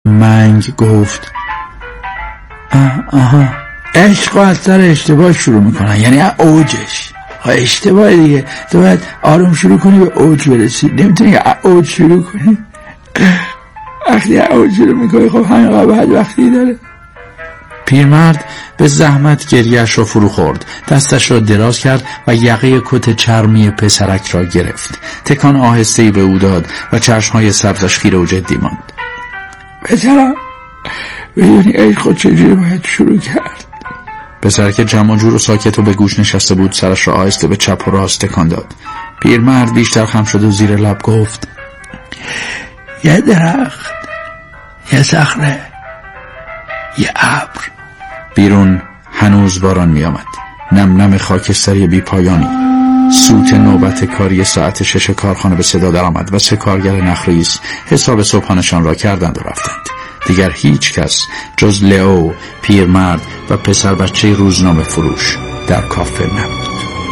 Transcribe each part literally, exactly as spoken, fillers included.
منگ گفت آه آها عشق از سر اشتباه شروع میکنن، یعنی اوجش اشتباه دیگه. تو باید آروم شروع کنی به اوج برسی، نمیتونی اوج شروع کنی. وقتی اوج شروع میکنی خب همین بعد وقتی داره. پیرمرد به زحمت گریه‌اش را فرو خورد، دستش را دراز کرد و یقه کت چرمی پسرک را گرفت. تکان آهسته‌ای به او داد و چشم‌های سبزش خیره و جدی ماند. پسرم بدونی عشق چجوری باید شروع کرد؟ پسر که جمع جور و ساکت و به گوش نشسته بود سرش را آهسته به چپ و راست تکان داد. پیرمرد بیشتر خم شد و زیر لب گفت یه درخت، یه صخره، یه ابر. بیرون هنوز باران می آمد، نم نم خاکستری بی پایانی. سوت نوبت کاری ساعت شش کارخانه به صدا در آمد و سه کارگر نخریز حساب صبحانشان را کردند و رفتند. دیگر هیچ کس جز لئو، پیرمرد و پسر بچه روزنامه فروش در کافه نبود.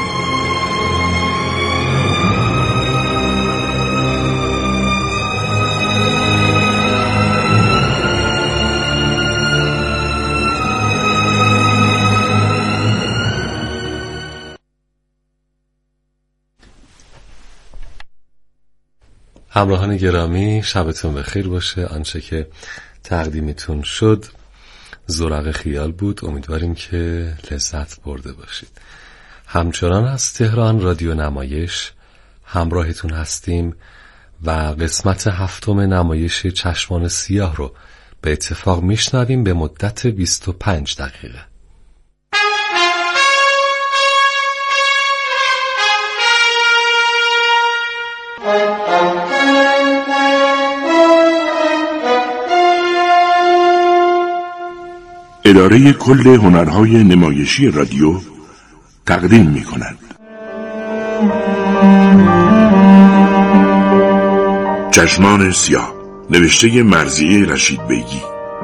همراهان گرامی، شبتون بخیر باشه. آنچه که تقدیمتون شد زورق خیال بود. امیدواریم که لذت برده باشید. همچنان از تهران رادیو نمایش همراهتون هستیم و قسمت هفتم نمایش چشمان سیاه رو به اتفاق میشنویم به مدت بیست و پنج دقیقه. اداره کل هنرهای نمایشی رادیو تقدیم می کند چشمان سیاه، نوشته مرضیه رشید بیگی.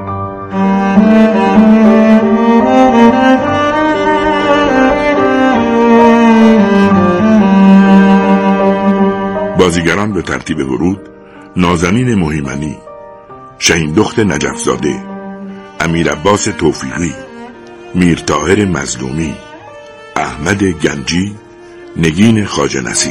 بازیگران به ترتیب ورود: نازنین مهیمنی، شهیندخت نجفزاده، امیر عباس توفیقی، میر طاهر مظلومی، احمد گنجی، نگین خواجه نصیر.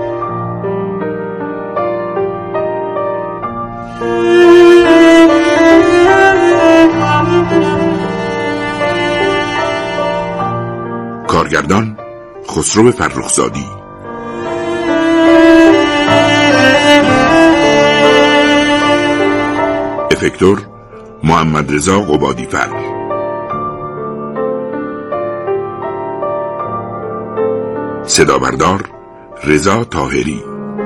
کارگردان خسرو فرخزادی. افکتور محمد رضا قبادی فر. صدا بردار رضا طاهری.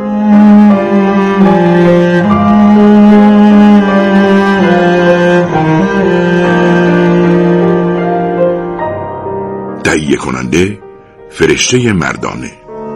تهیه کننده فرشته مردانه.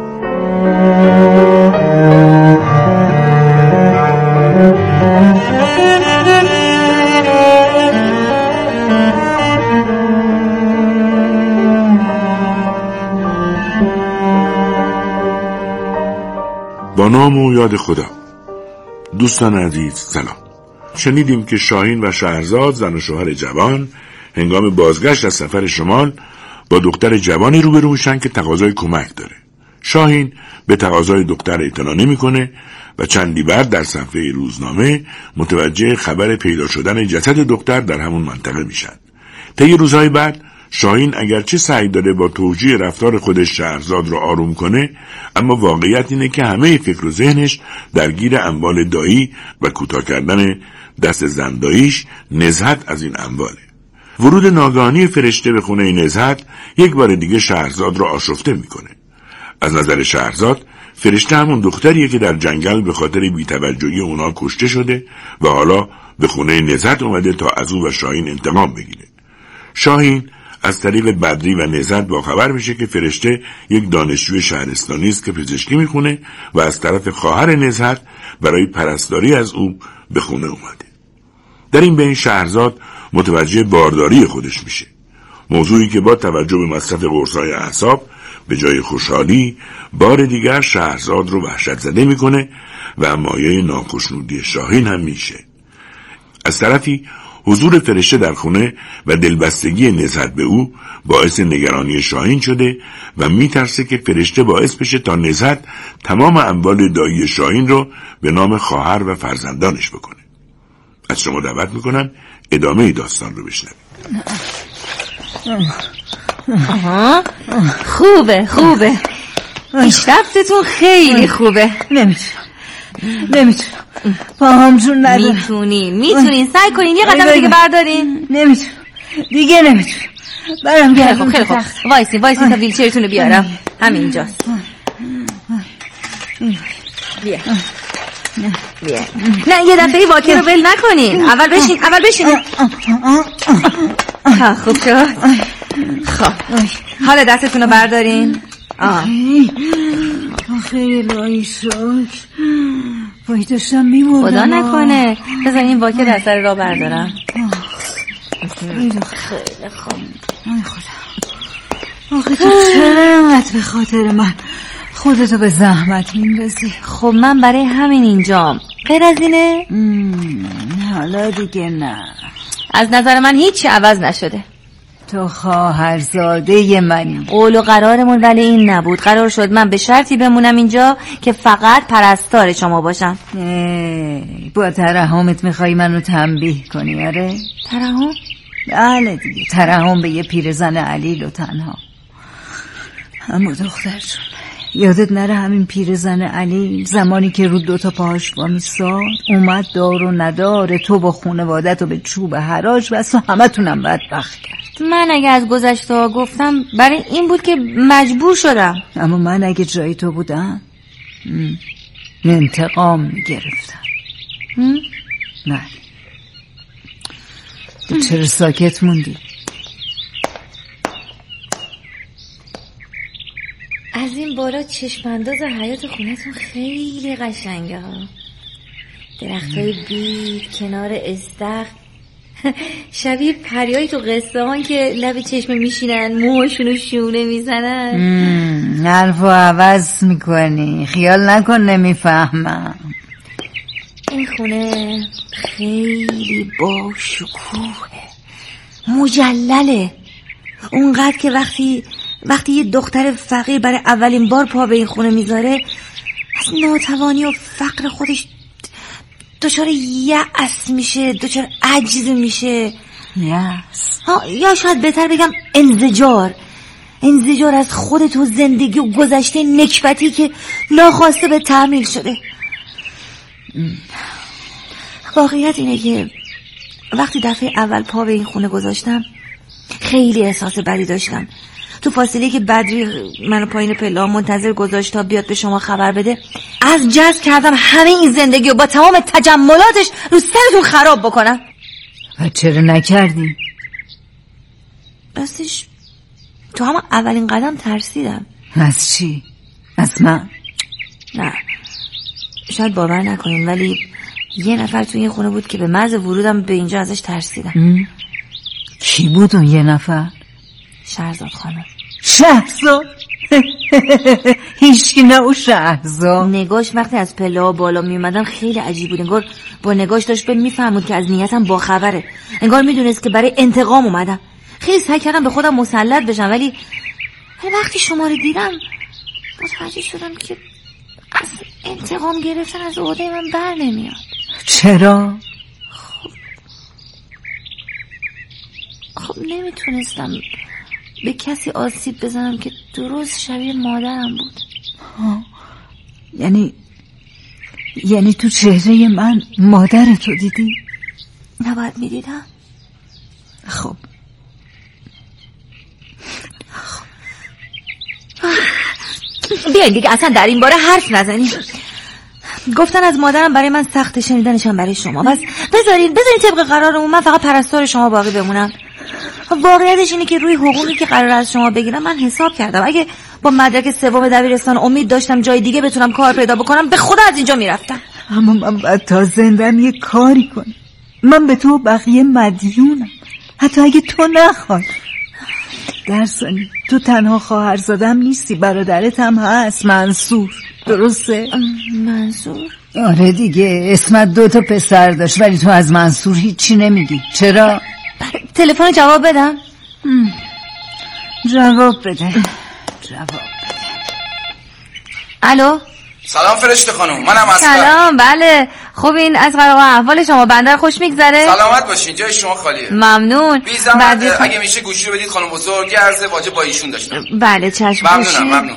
با نام و یاد خدا. دوستان عزیز سلام. شنیدیم که شاهین و شهرزاد، زن و شوهر جوان، هنگام بازگشت از سفر شمال با دختر جوانی روبرو میشن که تقاضای کمک داره. شاهین به تقاضای دختر اعتنا نمیکنه و چندی بعد در صفحه روزنامه متوجه خبر پیدا شدن جسد دختر در همون منطقه میشن. طی روزهای بعد شاهین اگرچه سعی داره با توجیه رفتار خودش شهرزاد رو آروم کنه، اما واقعیت اینه که همه فکر و ذهنش درگیر اموال دایی و کوتاه کردن دست زنداییش نزهت از این امواله. ورود ناگهانی فرشته به خونه نزهت یک بار دیگه شهرزاد رو آشفته میکنه. از نظر شهرزاد فرشته همون دختریه که در جنگل به خاطر بی‌توجهی اونا کشته شده و حالا به خونه نزهت اومده تا از او و شاهین انتقام بگیره. شاهین از طریق بدری و نزهت با خبر میشه که فرشته یک دانشجوی شهرستانی است که پزشکی میخونه و از طرف خواهر نزهت برای پرستاری از او به خونه اومده. در این بین شهرزاد متوجه بارداری خودش میشه، موضوعی که با توجه به مصرف قرص‌های اعصاب به جای خوشحالی بار دیگر شهرزاد رو وحشت زده میکنه و مایه ناخشنودی شاهین هم میشه. از طرفی حضور فرشته در خونه و دلبستگی نزهت به او باعث نگرانی شاهین شده و میترسه که فرشته باعث بشه تا نزهت تمام اموال دایی شاهین رو به نام خواهر و فرزندانش بکنه. از شما دعوت میکنم ادامه داستان رو بشنوید. آها خوبه خوبه پیشرفتتون خیلی خوبه. نمیتونم نمیتونم پاهم جون ندارم. میتونین میتونین سعی کنین یه قدم دیگه بردارین. نمیتونم دیگه نمیتونم برم گردم. خیلی خوب وایسین وایسین تا ویلچرتون رو بیارم. همینجاست. بیا بیا. نه یه دفعه واکه رو ول نکنین. اول بشین اول بشین. ها خوب شد. خب حالا دستتون رو بردارین. آه خیلی رایی شد پایی داشتم میموردم. خدا نکنه بذار این واکه در سر را بردارم. خیلی خوب. آی خدا آخه تو چرا اینقدر به خاطر من خودتو به زحمت میندازی؟ خب من برای همین اینجام. غیر از اینه؟ حالا دیگه نه. از نظر من هیچی عوض نشده. تو خواهرزاده منی. قول و قرارمون ولی این نبود. قرار شد من به شرطی بمونم اینجا که فقط پرستار شما باشم. با ترحمت میخوای منو تنبیه کنی؟ آره ترحم؟ بله دیگه ترحم به یه پیرزن علیل و تنها. اما دختر جون یادت نره همین پیرزن علیل زمانی که رو دوتا پاهاش وامیستاد اومد دار و نداره تو با خونوادت و به چوب حراج بس و همه تونم بدبخت کرد. من اگه از گذشته ها گفتم برای این بود که مجبور شدم. اما من اگه جای تو بودم انتقام میگرفتم. نه تو چرا ساکت موندی؟ از این بالا چشمانداز حیات خونتون خیلی قشنگه ها. درختای بید کنار استخر شبیه پریایی تو قصه هان که لب چشم میشینن موهاشونو شونه میزنن. حرفو عوض میکنی خیال نکن نمیفهمم. این خونه خیلی با شکوهه مجلله اونقدر که وقتی وقتی یه دختر فقیر برای اولین بار پا به این خونه میذاره از ناتوانی و فقر خودش دچار یأس میشه دچار عجز میشه. یأس یا شاید بهتر بگم انزجار انزجار از خودت و زندگی و گذشته نکبتی که ناخواسته به تحمیل شده. واقعیت اینه که وقتی دفعه اول پا به این خونه گذاشتم خیلی احساس بدی داشتم. تو فاصله که بدری منو پایین پلا منتظر گذاشت تا بیاد به شما خبر بده از جذب کردم همه این زندگی و با تمام تجملاتش رو سرتون خراب بکنم. و چرا نکردی؟ راستش تو همه اولین قدم ترسیدم. از چی؟ از من؟ نه شاید باور نکنین ولی یه نفر تو این خونه بود که به محض ورودم به اینجا ازش ترسیدم. کی بود اون یه نفر؟ شهرزاد خانم. شهرزاد؟ هیچکی نه او شهرزاد. نگاش وقتی از پله بالا می اومدم خیلی عجیب بود. انگار با نگاش داشت به میفهمود که از نیتم با خبره. انگار میدونست که برای انتقام اومدم. خیلی سعی کردم به خودم مسلط بشم ولی وقتی شما رو دیدم متوجه شدم که از انتقام گرفتن از عهده من بر نمیاد. چرا؟ خب خب نمیتونستم به کسی آسیب بزنم که درست شبیه مادرم بود. ها. یعنی یعنی تو چهره من مادرتو دیدی؟ نباید میدیدم. خب بیاین دیگه اصلا در این باره حرف نزنیم. گفتن از مادرم برای من سخت شنیدنشم برای شما. بس بذارین بذارین طبق قرارمون من فقط پرستار شما باقی بمونم. واقعیتش اینه که روی حقوقی که قرار از شما بگیرم من حساب کردم. اگه با مدرک سوم دبیرستان امید داشتم جای دیگه بتونم کار پیدا بکنم به خدا از اینجا میرفتم. اما من باید تا زندم یه کاری کنم. من به تو و بقیه مدیونم حتی اگه تو نخوای. درسانی تو تنها خواهرزادم نیستی، برادرت هم هست، منصور. درسته؟ منصور؟ آره دیگه، اسمت دو تا پسر داشت ولی تو از منصور هیچی نمیگی. چرا؟ تلفن جواب بدم؟ جواب بده. جواب بده. الو. سلام فرشته خانم، منم اصغر. سلام. بله خوبین اصغر آقا؟ احوال شما بندر خوش میگذره؟ سلامت باشین، جای شما خالیه. ممنون. بی زحمت اگه میشه گوشی رو بدید خانم بزرگ، عرض واجب با ایشون داشتم. بله چشم. ممنونم. ممنون.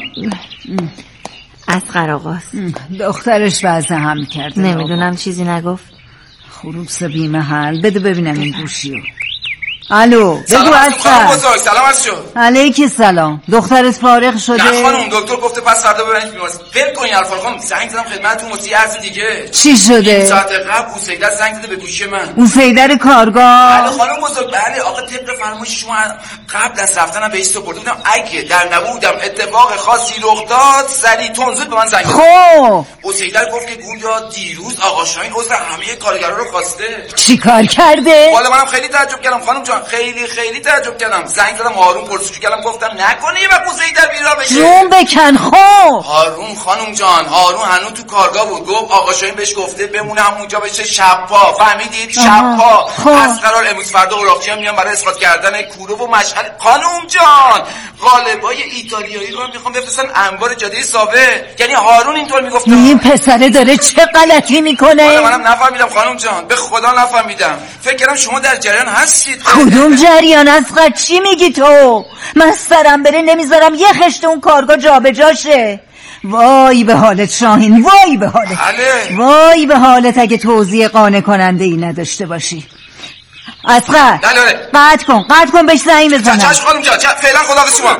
اصغر آقاست. دخترش وضع هم کرده. نمیدونم چیزی نگفت. خروس بی محل. بده ببینم این گوشی رو. الو بگو سلام خانم بزرگ. سلام از شو. علیکی سلام. دخترت فارغ شده؟ نه خانم، دکتر گفته پس فردا ببرید بیمارستان. ول کنین حرفا رو خانم. زنگ زدم خدمتتون واسه عرض دیگه. چی شده؟ ساعت قبل اوسیدر زنگ زده به گوشی من. اوسیدر کارگاه؟ بله خانم بزرگ. بله آقا طبق فرمایش شما قبل از رفتنم بهش سپرده بودم اگه در نبودم اتفاق خاصی رخ داد سریع تونزود به من زنگ زد. خب اوسیدر گفت که گویا دیروز آقا شاهین عذر همه کارگرا رو خواسته. چی کار کرده؟ والا منم خیلی تعجب کردم خانم جان، خیلی خیلی تعجب کردم. زنگ زدم هارون پرسجو کردم، گفتم نکنه یه وقت اوسیدر بیرا بشه. جون بکن. خب هارون خانم جان، هارون هنوز تو کارگاه بود. گفت آقا شاهین بهش گفته بمونه همونجا بشه شب پا. فهمیدید؟ شب پا. از قرار امروز فردا اوراقچی هم میان برای اسقاط کردن کوره و مشعل. خانم جان قالبای ایتالیایی رو هم میخوام بفرستن انبار جاده ثابت. یعنی هارون اینطور میگفت این پسره داره چه غلطی میکنه؟ والا منم نفهمیدم خانم جان، به خدا نفهمیدم. فکر کردم شما در جریان هستید. کدوم جریان؟ اصغر چی میگی تو؟ من سرم بره نمیذارم یه خشت اون کارگاه جابجا شه. وای به حالت شاهین، وای به حالت. بله. وای به حالت اگه توضیح قانع کننده ای نداشته باشی. اصغر قطع کن قطع کن بهش زنگ بزنم. چشم خانم جان، فعلا خداحافظ شما.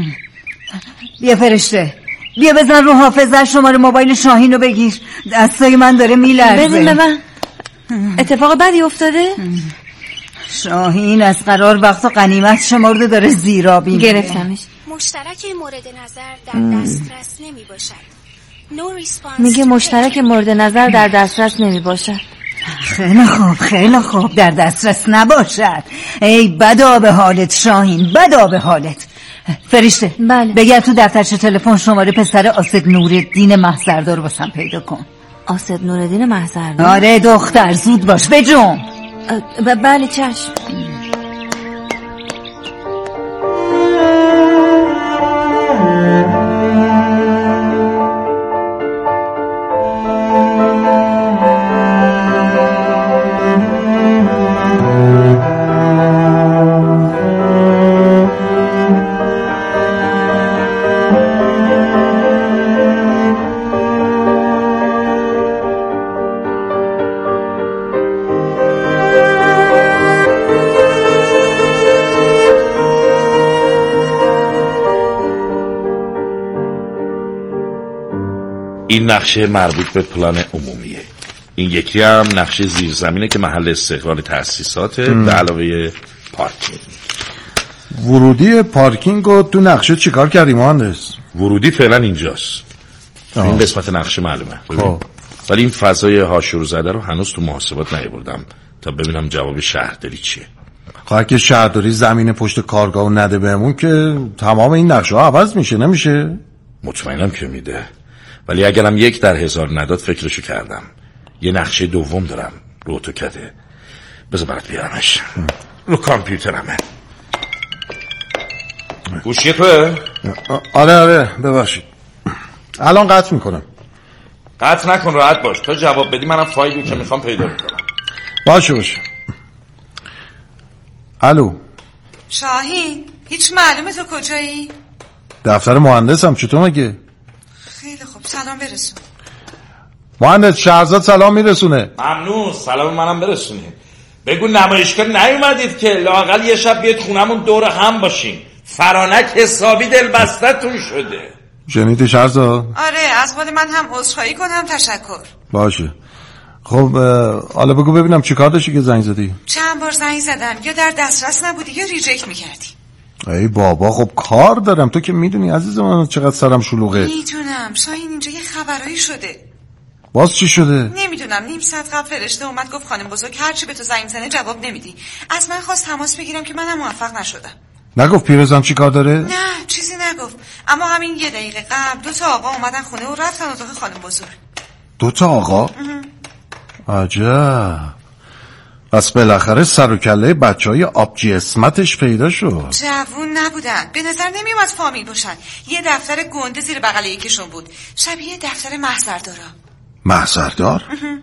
بیا فرشته بیا بزن رو حافظه شماره موبایل شاهین رو بگیر. دستای من داره میلرزه. بدین به من. اتفاق بدی افتاده؟ شاهین از قرار وقت و غنیمت شمرده داره زیرابی گرفتمش. مشترک مورد نظر در دسترس نمی باشد. میگه مشترک مورد نظر در دسترس نمی باشد. خیلی خوب خیلی خوب در دسترس نباشد. ای بدا به حالت شاهین، بدا به حالت. فرشته بله. بگرد تو دفترچه تلفن شماره پسر آسد نورالدین محضردار واسم پیدا کن. آسد نورالدین محضردار؟ آره دختر زود باش بجون. بله چشم. این نقشه مربوط به پلان عمومیه. این یکی هم نقشه زیرزمینه که محل استقرار تأسیساته به علاوه پارکینگ. ورودی پارکینگ رو تو نقشه چیکار کردی مهندس؟ ورودی فعلا اینجاست. این قسمت نقشه معلومه. خب ولی این فضای هاشور زده رو هنوز تو محاسبات نیاوردم تا ببینم جواب شهرداری چیه. خب که شهرداری زمین پشت کارگاهو نده بهمون که تمام این نقشه ها عوض میشه نمیشه؟ مطمئنم که میده، ولی اگرم یک در هزار نداد فکرشو کردم. یه نقشه دوم دارم رو اتوکده. بذار برات بیارمش رو کامپیوترمه. گوشی توه؟ آره آره ببخشید الان قطع میکنم. قطع نکن راحت باش تا جواب بدی منم فایلی که میخوام پیدا میکنم. باشه باشه. الو شاهین هیچ معلومه تو کجایی؟ دفتر مهندسم. چطور مگه؟ خیلی خوب سلام برسون. مهندس شهرزاد سلام میرسونه. ممنون سلام منم برسونید. بگو نمایشگاه نیومدید که لااقل یه شب بیاد خونمون دور هم باشیم. فرانک حسابی دلبستتون شده. شنیدی شهرزاد؟ آره از خود من هم عذرخواهی کنم. تشکر. باشه. خب حالا بگو ببینم چی کار داشتی که زنگ زدی؟ چند بار زنگ زدم یا در دسترس نبودی یا ریجکت میکردی. ای بابا خب کار دارم. تو که میدونی عزیز من چقدر سرم شلوغه. میدونم شاهین اینجا یه خبرایی شده. باز چی شده؟ نمیدونم. نیم ساعت قبل فرشته اومد گفت خانم بزرگ هرچی به تو زنگ میزنه جواب نمیدی. از من خواست تماس بگیرم که منم موفق نشدم. نگفت پیرزن چی کار داره؟ نه چیزی نگفت، اما همین یه دقیقه قبل دو تا آقا اومدن خونه و رفتن اتاق خانم بزرگ. دو تا آقا؟ عجب. پس بالاخره سر و کله بچه های آبجی اسمتش پیدا شد. جوون نبودن، به نظر نمیومد فامیل باشن. یه دفتر گنده زیر بغل یکیشون بود، شبیه دفتر محضردارا. محضردار؟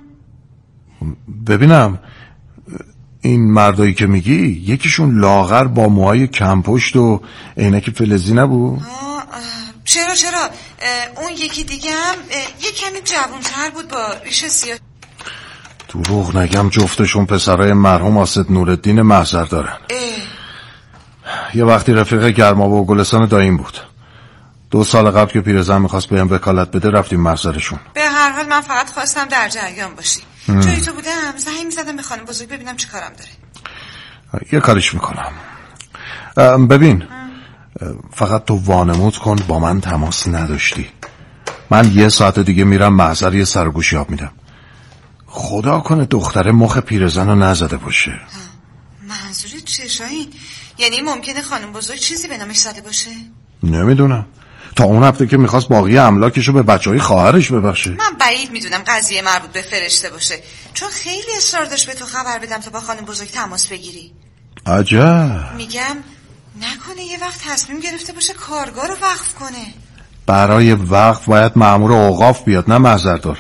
ببینم این مردایی که میگی یکیشون لاغر با موهای کمپشت و عینک فلزی نبود؟ آه آه. چرا چرا اون یکی دیگه هم یه کمی جوان‌تر بود با ریش سیاه. دروغ نگم جفتشون پسرای مرحوم آسد نورالدین محضر دارن. یه وقتی رفیق گرمابه و گلستان داییم بود. دو سال قبل که پیرزن میخواست بهم وکالت بده رفتیم محضرشون. به هر حال من فقط خواستم در جریان باشی. جایی تو بودم زنگ میزدم به خانم بزرگ ببینم چی کارم داره. یه کاریش میکنم. ببین ام. فقط تو وانمود کن با من تماس نداشتی. من یه ساعت دیگه میرم محضر یه سرگوشی آب میدم. خدا کنه دختره مخ پیرزن رو نزده باشه. منظورت چیه شاهین؟ یعنی ممکنه خانم بزرگ چیزی به نامش زده باشه؟ نمیدونم. تا اون هفته که میخواست باقی املاکشو به بچهای خواهرش ببخشه. من بعید میدونم قضیه مربوط به فرشته باشه، چون خیلی اصرار داشت به تو خبر بدم تا با خانم بزرگ تماس بگیری. عجب. میگم نکنه یه وقت تصمیم گرفته باشه کارگاه رو وقف کنه. برای وقف باید مأمور اوقاف بیاد نه محضردار.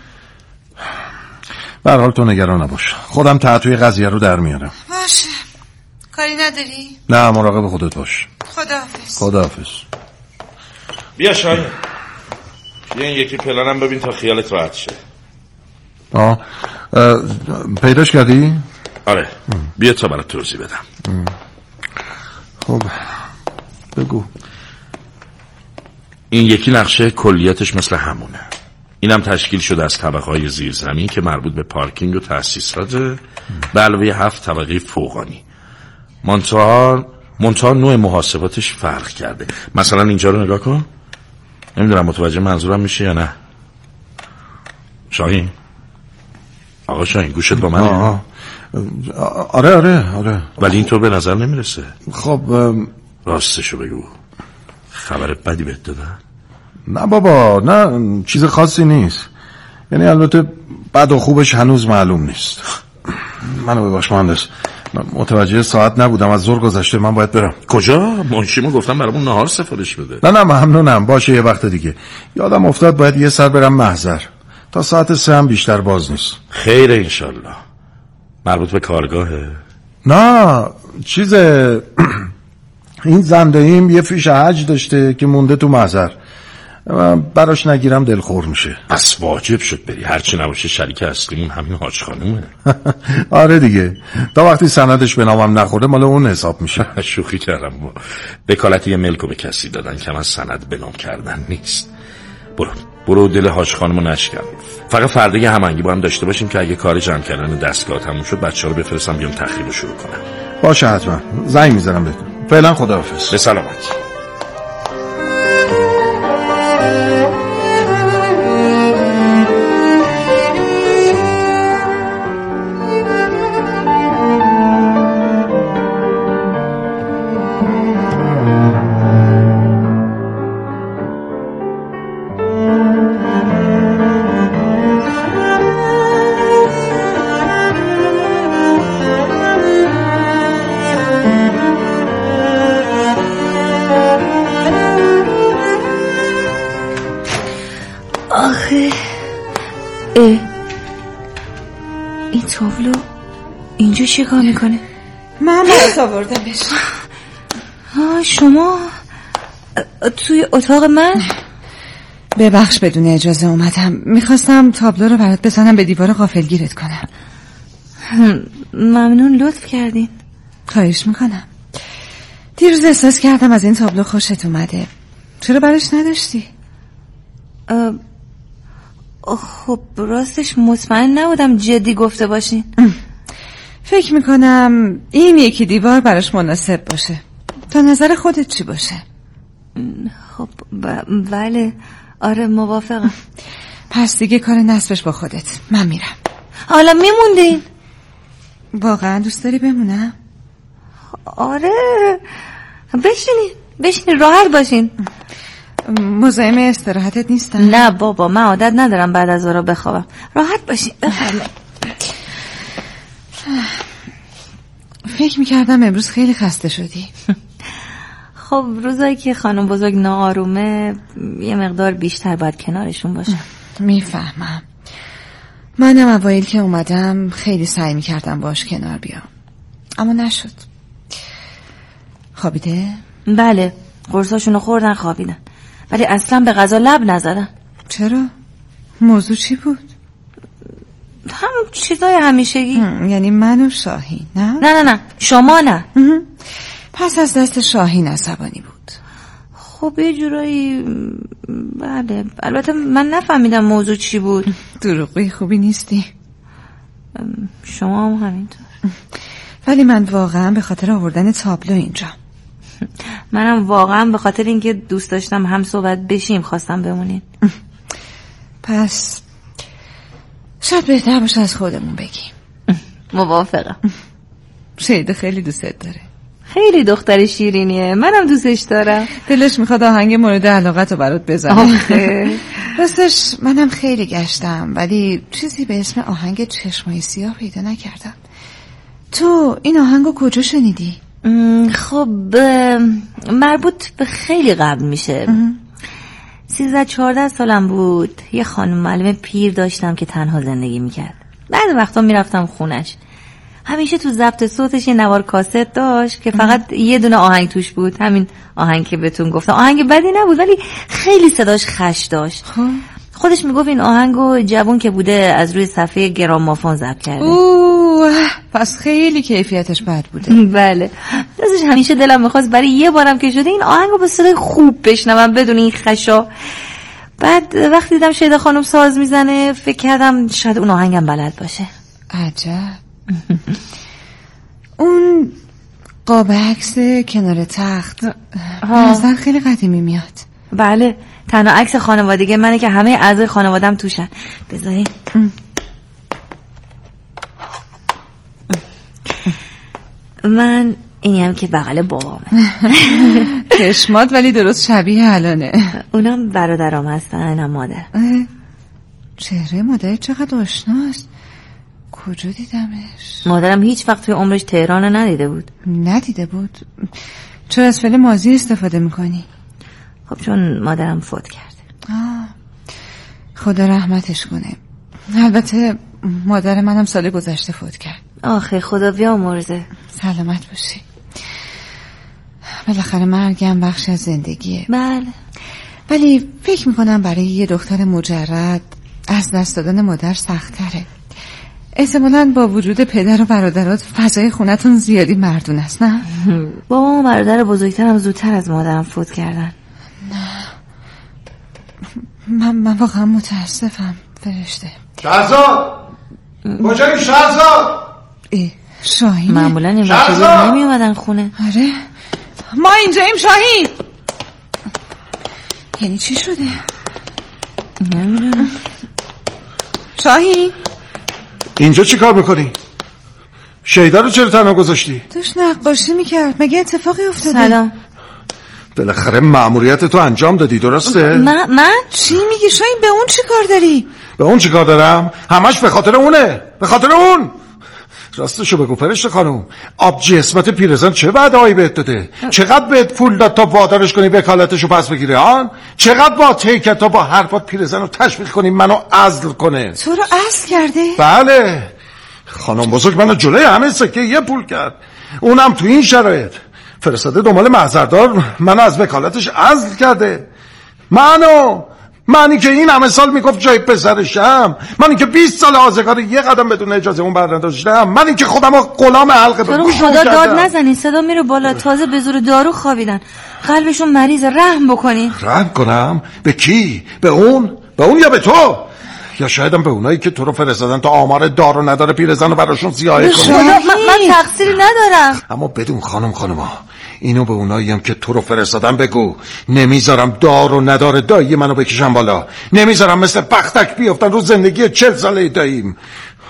به هر حال تو نگران نباش، خودم تعطوی قضیه رو در میارم. باشه. کاری نداری؟ نه مراقب خودت باش. خداحافظ. خداحافظ. بیا شاید بیا این یکی پلانم ببین تا خیالت راحت شه. آه پیداش کردی؟ آره ام. بیا تا برات توضیح بدم. ام. خب بگو. این یکی نقشه کلیتش مثل همونه. اینم تشکیل شده از طبقه‌های زیرزمین که مربوط به پارکینگ و تأسیسات به علاوه هفت طبقه فوقانی. منتها منتها نوع محاسباتش فرق کرده. مثلا اینجا رو نگاه کن. نمیدونم متوجه منظورم میشه یا نه. شاهین آقا شاهین گوشت با منه؟ آه. آره آره آره ولی اینطور به نظر نمیرسه. خب راستشو بگو، خبر بدی بهت دادن؟ نه بابا نه چیز خاصی نیست، یعنی البته بد و خوبش هنوز معلوم نیست. منو ببخش مهندس، من متوجه ساعت نبودم، از ظهر گذشته، من باید برم. کجا؟ منشیمو گفتم برامون نهار سفارش بده. نه نه ممنونم، باشه یه وقت دیگه. یادم افتاد باید یه سر برم محضر، تا ساعت سه هم بیشتر باز نیست. خیره انشالله. مربوط به کارگاهه؟ نه چیز این زندهیم یه فیش حج داشته که مونده تو محضر، براش نگیرم دلخور میشه. پس واجب شد بری، هرچی نباشه شریک اصلیمون همین حاج خانومه. آره دیگه، تا وقتی سندش به نامم نخورده مال اون حساب میشه. شوخی کردم. وکالت یه ملکو به کسی دادن که من سند به نام کردن نیست. برو برو دل حاج خانومو نشکن. فقط فردا یه هماهنگی با هم داشته باشیم که اگه کار جمع کردن دستگاه تموم شد بچه‌ها رو بفرستم بیام تخریب رو شروع کنم. باشه حتما، زنگ میزنم بهتون. فعلا خداحافظ. به سلامت. این تابلو اینجا چه کار میکنه؟ من باید آوردمش. ها شما توی اتاق من؟ ببخش بدون اجازه اومدم، میخواستم تابلو رو برات بزنم به دیوار غافلگیرت کنم. ممنون، لطف کردین. خواهش میکنم. دیروز احساس کردم از این تابلو خوشت اومده، چرا برش نداشتی؟ خب راستش مطمئن نبودم جدی گفته باشین. فکر میکنم این یکی دیوار براش مناسب باشه. تا نظر خودت چی باشه؟ خب ب- بله آره موافقم. پس دیگه کار نصبش با خودت، من میرم. حالا میموندین؟ واقعا دوست داری بمونم؟ آره بشینین بشینین راحت باشین. مزاحم استراحتت نیستم؟ نه بابا، من عادت ندارم بعد از ظهر بخوابم. راحت باشی. بفرمایید. فکر میکردم امروز خیلی خسته شدی. خب روزایی که خانم بزرگ ناآرومه یه مقدار بیشتر باید کنارشون باشم. میفهمم. منم اوایل که اومدم خیلی سعی میکردم باش کنار بیام، اما نشد. خوابیده؟ بله، قرصاشونو خوردن خوابیدن، ولی اصلا به غذا لب نزدن. چرا؟ موضوع چی بود؟ همون چیزای همیشگی. یعنی من و شاهین؟ نه نه نه نه شما نه. پس از دست شاهین عصبانی بود. خب یه جورایی بله. البته من نفهمیدم موضوع چی بود. دروغی خوبی نیستی. شما هم همینطور. ولی من واقعا به خاطر آوردن تابلو اینجا. منم واقعا به خاطر اینکه دوست داشتم هم صحبت بشیم خواستم بمونین. پس شاید بهتر باشه از خودمون بگیم. موافقم. شهید خیلی دوستت داره. خیلی دختر شیرینیه، منم دوستش دارم. دلش میخواد آهنگ مورد علاقت رو برات بزنه. راستش منم خیلی گشتم ولی چیزی به اسم آهنگ چشمای سیاه پیدا نکردم. تو این آهنگو کجا شنیدی؟ خب مربوط به خیلی قبل میشه. سیزده چهارده سالم بود. یه خانم معلم پیر داشتم که تنها زندگی میکرد. بعد وقتا میرفتم خونش. همیشه تو ضبط صوتش یه نوار کاست داشت که فقط یه دونه آهنگ توش بود. همین آهنگ که بهتون گفتم. آهنگ بدی نبود ولی خیلی صداش خش داشت. خودش میگفت این آهنگو جوون که بوده از روی صفحه گرامافون ضبط کرده. اوه پس خیلی کیفیتش بد بوده. بله. راستش همیشه دلم میخواست برای یه بارم که شده این آهنگو به صدای خوب بشنوم بدون این خشا. بعد وقتی دیدم شهید خانم ساز میزنه فکر کردم شاید اون آهنگم بلد باشه. عجب. اون قاب عکس کنار تخت مثلا خیلی قدیمی میاد. بله، تنها عکس خانوادگی منه که همه اعضای خانوادم توشن. بذارین. من اینی هم که بغل بابامه. چشمات ولی درست شبیه الانه. اونم برادرام هستن، اینم مادر. چهره مادر چقدر آشناست. کجا دیدمش؟ مادرم هیچ وقت توی عمرش تهران رو ندیده بود. ندیده بود؟ چرا از فعل ماضی استفاده میکنی؟ خب چون مادرم فوت کرده. آه. خدا رحمتش کنه. البته مادر منم سال گذشته فوت کرد. آخه خدا بیامرزه. سلامت باشی. بالاخره مرگم بخش از زندگیه. بله. ولی فکر میکنم برای یه دختر مجرد از دست دادن مادر سخت تره. احتمالاً با وجود پدر و برادرات فضای خونتون زیادی مردون است، نه؟ بابا و برادر بزرگترم زودتر از مادرم فوت کردن. نه من, من واقعا متاسفم فرشته. شهرزاد کجایی شهرزاد؟ شاهینه. معمولا این وقتا نمی اومدن خونه. آره ما اینجاییم شاهین. یعنی چی شده؟ نمیدونم. شاهین اینجا چی کار میکنی؟ شیدا رو چرا تنها گذاشتی؟ داشت نقاشی میکرد. مگه اتفاقی افتاده؟ سلام. بالاخره مأموریت تو انجام دادی درسته؟ من من چی میگی شاهین؟ به اون چی کار داری؟ به اون چی کار دارم؟ همش به خاطر اونه. به خاطر اون. راستشو بگو فرشته خانم، آب جسمت پیرزن چه وعده‌ای بهت داده؟ چقدر بهت پول داد تا وادارش کنی وکالتشو پس بگیری آن؟ چقدر با تیکت تا با حرفات پیرزن رو تشویق کنی منو عزل کنه؟ تو رو عزل کرده؟ بله. خانم بزرگ منو جلوی همه سکه یه پول کرد. اونم تو این شرایط فرستاده دنبال محضردار منو از وکالتش عزل کرده. منو منی که این همه سال میگفت جای پسرشم، منی که بیست سال آزگار یه قدم بدون اجازه اون برنداشتم، منی که خودم غلام حلقه به گوش خدا داد نزنین، صدا میره بالا. تازه به زور دارو خوابیدن، قلبشون مریضه. رحم بکنین. رحم کنم؟ به کی؟ به اون؟ به اون یا به تو؟ یا شایدم به اونایی که تو رو فرستادن تا آمار دار و نداره پیرزن رو براشون سیاهی کنی. خدا من, من تقصیری ندارم. اما بدون خانم خانما اینو به اونایی هم که تو رو فرستادن بگو نمیذارم دار و نداره دایی منو بکشم بالا. نمیذارم مثل بختک بیافتن رو زندگی چل ساله داییم.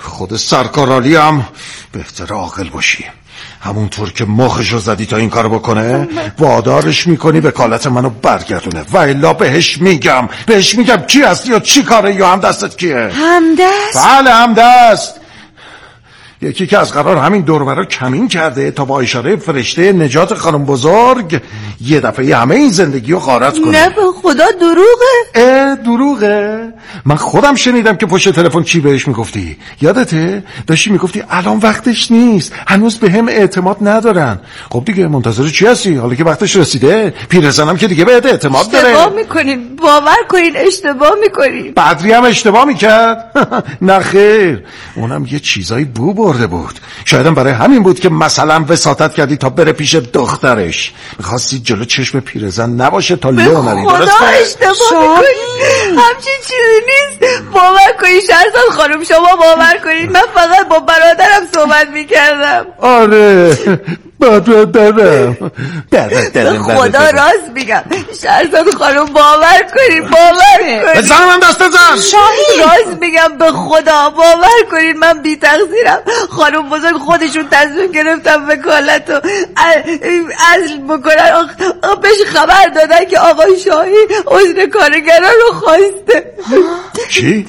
خود سرکارالی هم بهتر عاقل باشی. همونطور که مخشو زدی تا این کارو بکنه وادارش میکنی وکالت منو برگردونه و الا بهش میگم بهش میگم کی هستی یا چی کاره یا همدستت کیه؟ همدست؟ بله همدست. یکی که از قرار همین دور برا کمین کرده تا با اشاره فرشته نجات خانم بزرگ یه دفعه همه این زندگی رو غارت کنه. نه به خدا دروغه. اه دروغه؟ من خودم شنیدم که پشت تلفن چی بهش میگفتی. یادته؟ داشتی میگفتی الان وقتش نیست، هنوز به هم اعتماد ندارن. خب دیگه منتظر چی هستی؟ حالا که وقتش رسیده پیرزنم که دیگه بهت اعتماد داره. اشتباه میکنین، باور کنین اشتباه میکنین. بدری هم اشتباه میکرد؟ نه خیر، اونم یه چیزایی بو برده بود. شایدم برای همین بود که مثلا وساطت کردی تا بره پیش دخترش. میخواستی جلو چشم پیرزن نباشه تا لو نری. خدا اشتباه میکنی، همچین چیزی نیست. باور کنی شهرزاد خانم، شما باور کنید من فقط با برادرم صحبت میکردم. آره برادرم به خدا راست میگم شهرزاد خانم، باور کنید باور کنید. بزنم هم دست بزن. شاهین راست میگم به خدا باور کنید من بی تقصیرم. خانم بزرگ خودشون تصمیم گرفتم وکالت رو عزل بکنن. بهش خبر دادن که آقای شاهی عذر کارگران رو خواسته. چی؟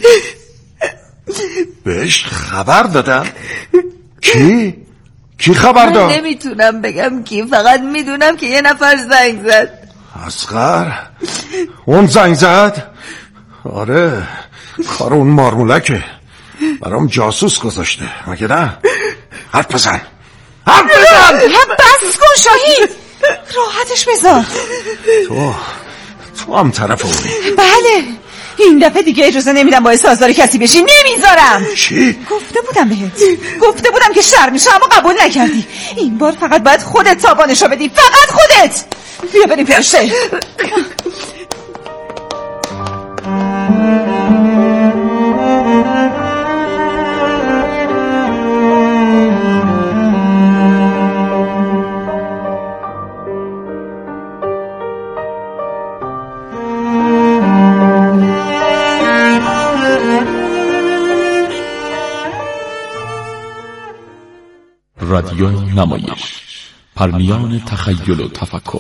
بهش خبر دادن؟ کی؟ کی خبر داد؟ من نمیتونم بگم کی، فقط میدونم که یه نفر زنگ زد. اصغر اون زنگ زد؟ آره کار اون مارمولکه، برام جاسوس گذاشته مگه نه؟ حرف بزن حرف بزن. بس کن شاهین، راحتش بذار. تو تو هم طرف اونی. بله این دفعه دیگه اجازه نمیدم باعث آزار کسی بشی، نمیذارم. چی؟ گفته بودم بهت، گفته بودم که شر میشه اما قبول نکردی. این بار فقط باید خودت تاوانشو بدی، فقط خودت. بیا بریم پشته. رادیو نمایش، پرمیان تخیل و تفکر.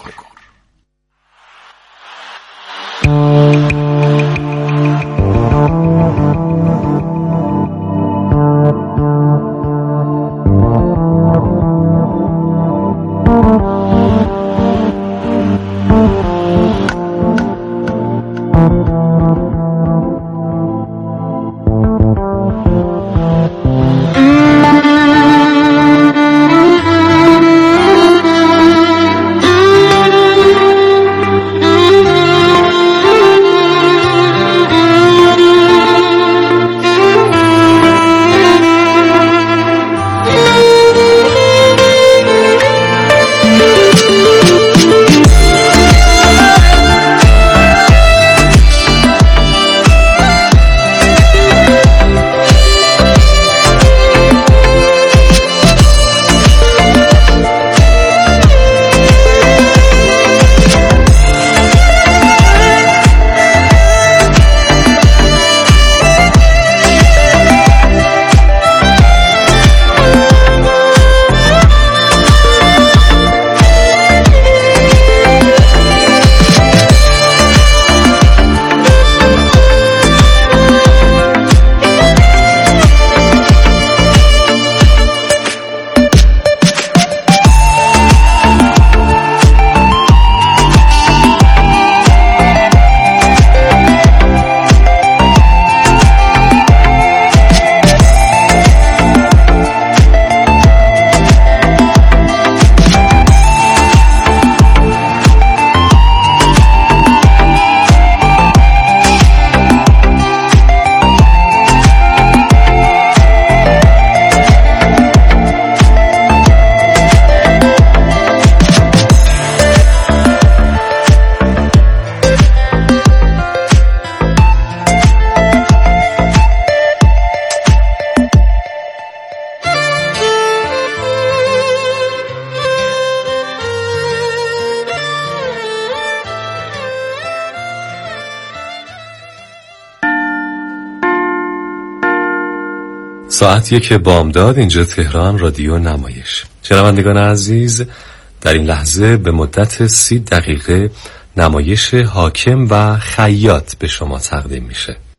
ساعت یک بامداد، اینجا تهران، رادیو نمایش. شنوندگان عزیز، در این لحظه به مدت سی دقیقه نمایش حاکم و خیاط به شما تقدیم میشه.